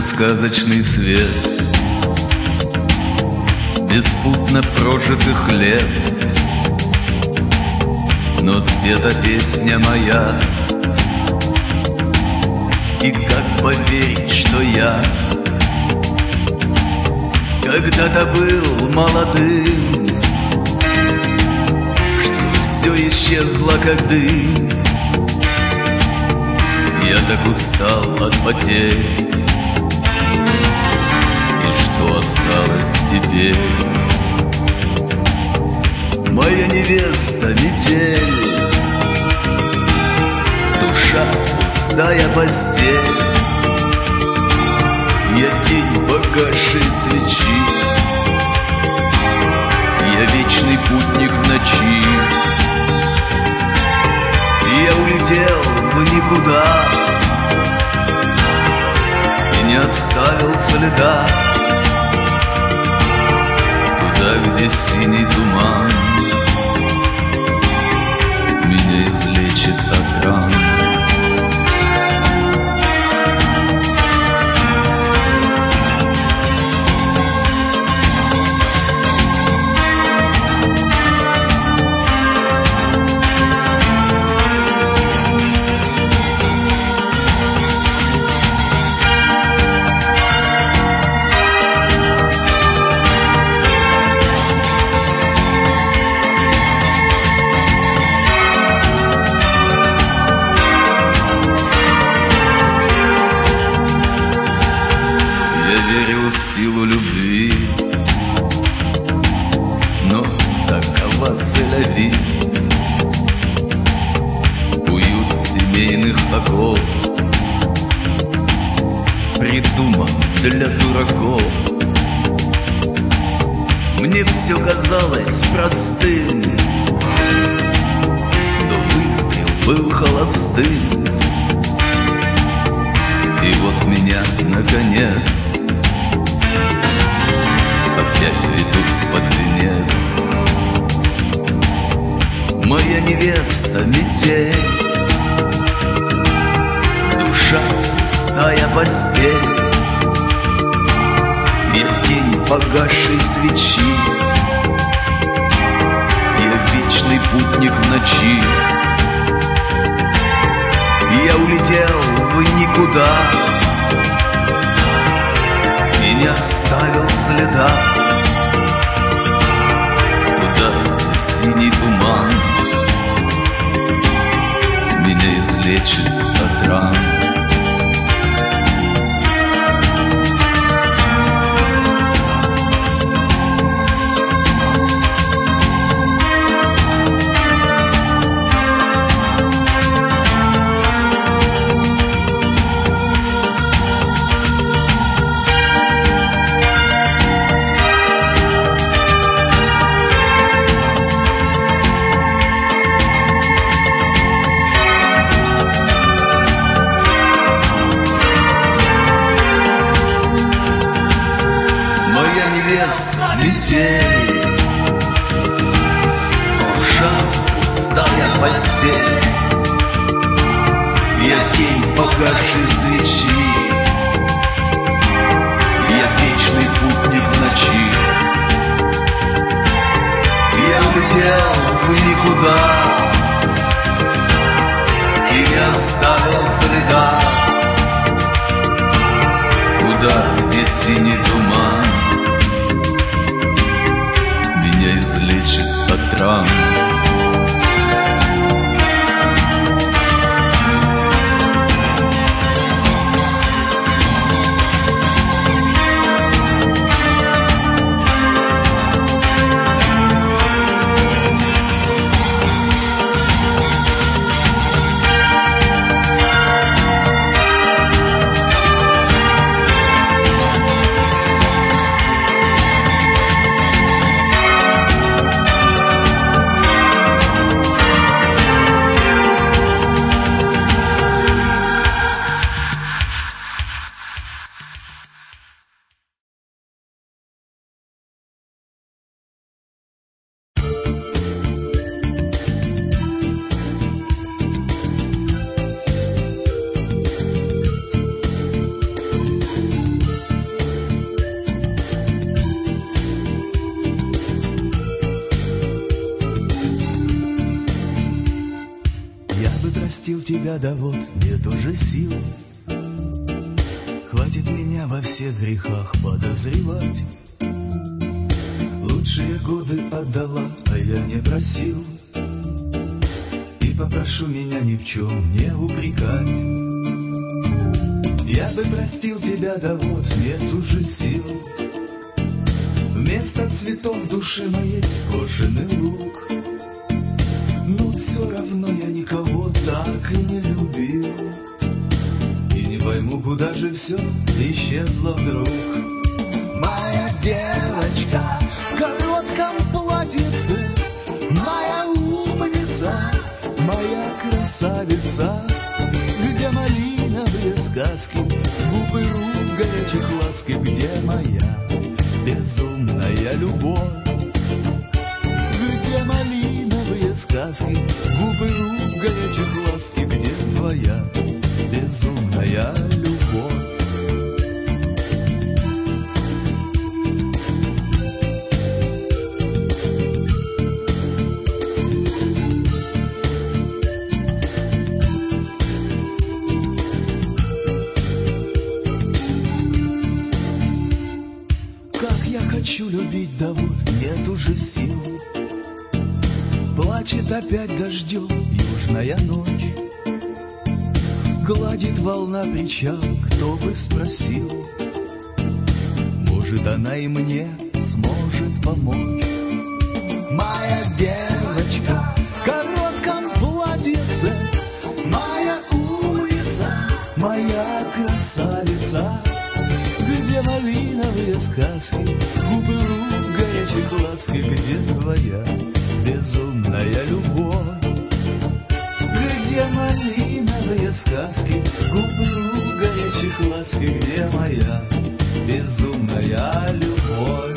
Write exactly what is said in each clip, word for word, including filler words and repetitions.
сказочный свет беспутно прожитых лет. Но спета песня моя, и как поверить, что я когда-то был молодым, что все исчезло как дым. Я так устал от потерь, и что осталось теперь? Моя невеста метель, душа пустая постель. Я тень погасшей свечи, я вечный путник в ночи. Я улетел в никуда и не оставил следа, туда, где синий туман меня излечит от ран. Силу любви, но такова цель. Уют семейных оков придуман для дураков. Мне все казалось простым, но выстрел был холостым. И вот меня, наконец, опять ведут под венец. Моя невеста метель, душа пустая постель. Я тень погасшей свечи, я вечный путник в ночи. Я улетел в никуда и не оставил следа, туда, где синий туман меня излечит от ран. Метель, душа пустая постель. Я тень погасшей свечи, я вечный путник в ночи. Я улетел в никуда и не оставил следа, туда, где синий туман излечит от ран. простил тебя, да вот нет уже сил. Хватит меня во всех грехах подозревать. Лучшие годы отдала, а я не просил. И попрошу меня ни в чем не упрекать. Я бы простил тебя, да вот нет уже сил. Вместо цветов в душе моей скошенный лук. Но все равно я никого так и не любил. И не пойму, куда же все исчезло вдруг. Моя девочка в коротком платьице, моя умница, моя красавица. Где малиновые сказки, губы рук горячих ласки, где моя безумная любовь? Где малиновые сказки, губы рук горячих ласки, где твоя безумная любовь? Хочу любить, да вот нет уже сил. Плачет опять дождем южная ночь. Гладит волна причал, кто бы спросил. Может, она и мне сможет помочь. Моя девочка в коротком платьице, моя умница, моя красавица. Где малиновые сказки, губы рук горячих ласки, где твоя безумная любовь? Где малиновые сказки, губы рук горячих ласки, где моя безумная любовь?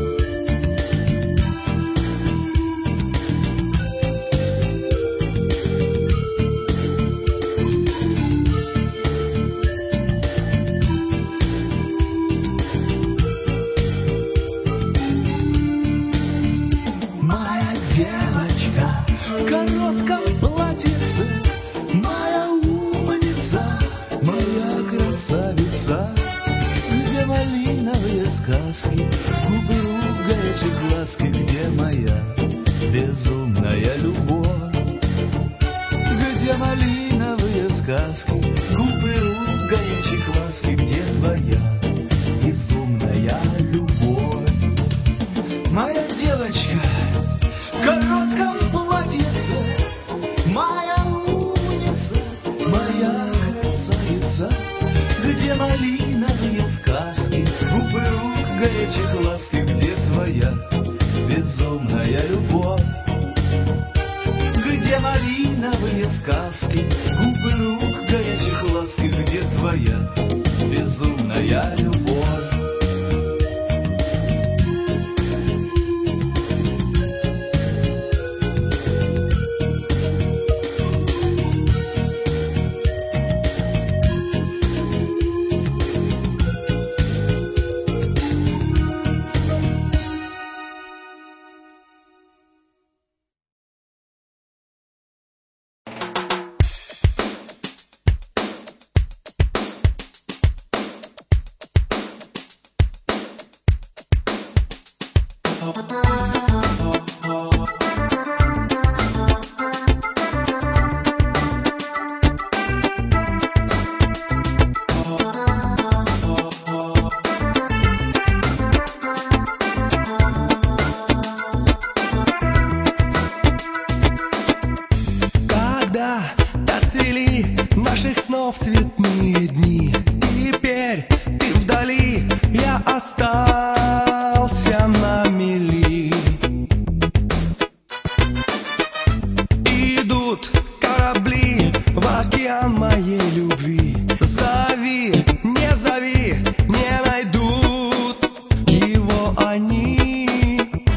Где малиновые сказки, губы рук горячих ласки, где моя безумная любовь? Где малиновые сказки, губы рук горячих ласки, где твоя безумная любовь? Моя девочка в коротком платьице, моя умница, моя красавица. Где малиновые сказки, губы рук горячих ласки, где твоя безумная любовь? Где малиновые сказки, губы рук горячих ласки, где твоя безумная любовь? Наших снов цветные дни. Теперь ты вдали, я остался на мели. Идут корабли в океан моей любви. Зови, не зови, не найдут его они.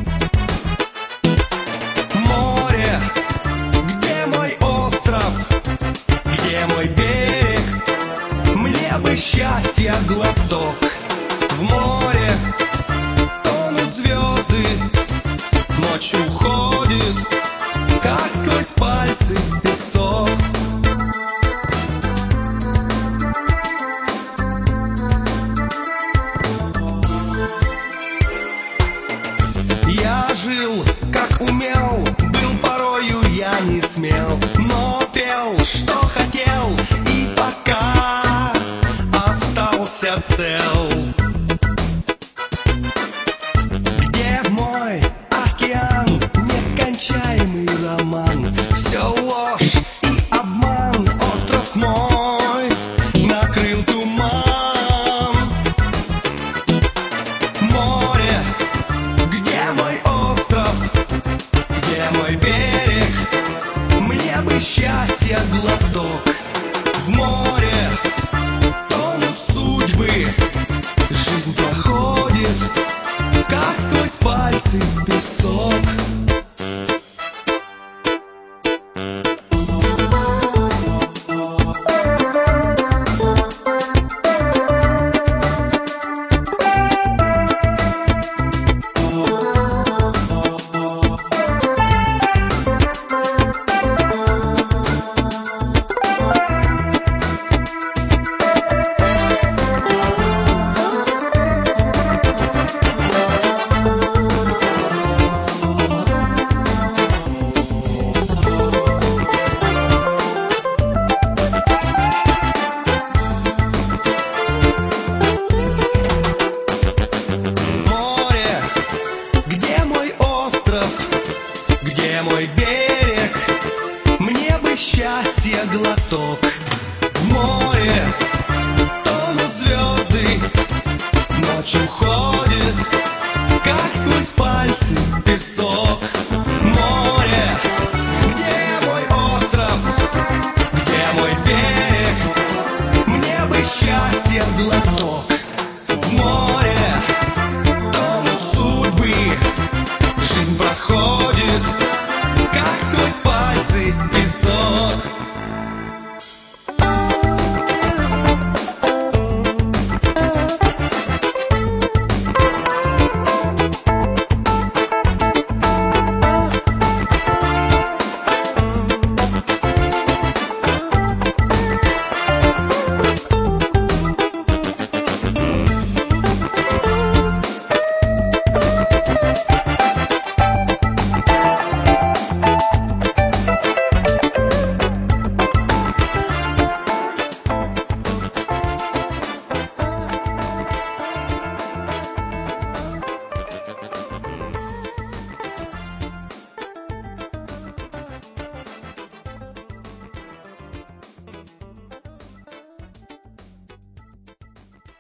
Море, где мой остров? Где мой берег? Мне бы счастья глоток. В море тонут звезды, ночь уходит, как сквозь пальцы песок. где мой берег? Мне бы счастья глоток. В море тонут судьбы, жизнь проходит, как сквозь пальцы песок. Где мой берег? Мне бы счастья глоток. В море тонут звезды, ночь уходит, как сквозь пальцы песок. Море, где мой остров? Где мой берег? Мне бы счастья глоток. В море тонут судьбы, жизнь проходит, как сквозь пальцы песок.